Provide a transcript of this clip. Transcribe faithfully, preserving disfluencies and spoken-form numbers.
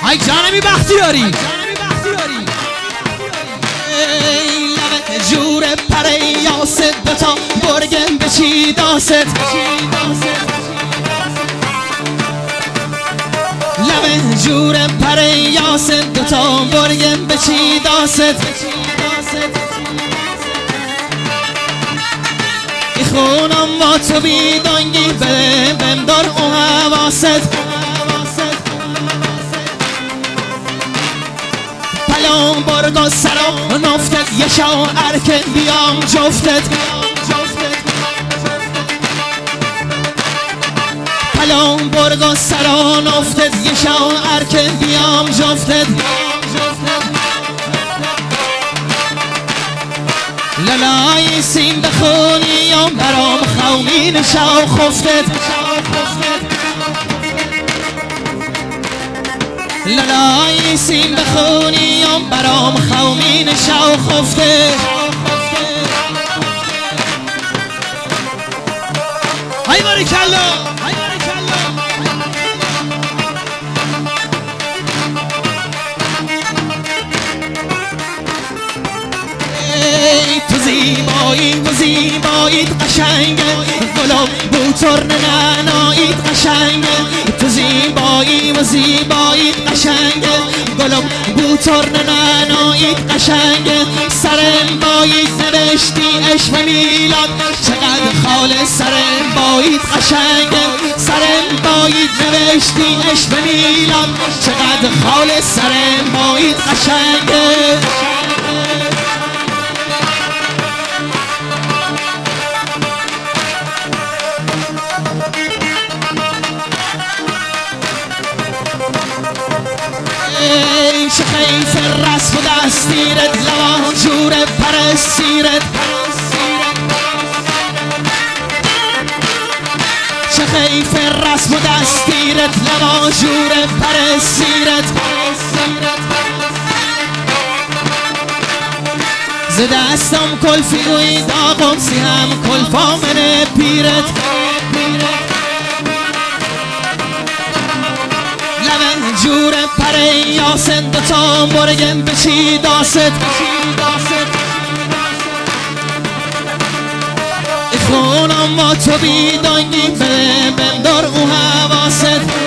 ای جانمی بختیاری جور پریاست دوتا برگم بچی داست لبه جور پریاست دوتا برگم بچی داست ای خونم با تو بیدانگی به بمدار او حواست پلام برگا سرا نفتت یه شاعر که بیام جفتت پلام برگا سرا نفتت یه شاعر که بیام جفتت لالای سین بخونیم برام خومین شاو خفتت لالای سین بخونیم برام خومین شاو خفتت ای باریکلا تو زیبایی تو زیباییت قشنگه گلاب بوتر نناییت قشنگه تو زیبایی و زیباییت قشنگه گلاب بوتر نناییت قشنگه سرم باییت نوشتی عشق میلاد چقدر خالص سرم باییت قشنگه سرم باییت نوشتی عشق میلاد چقدر خالص سرم باییت قشنگه چه خیف رسم و دستیرت لبان جور پرستیرت چه خیف رسم و دستیرت لبان جور پرستیرت ز دستم کلفی روی داغم سیم کلفا من پیرت جور پریاست دوتا برگم بچی داست ای خونم با تو بیدانگی به بمدار او حواست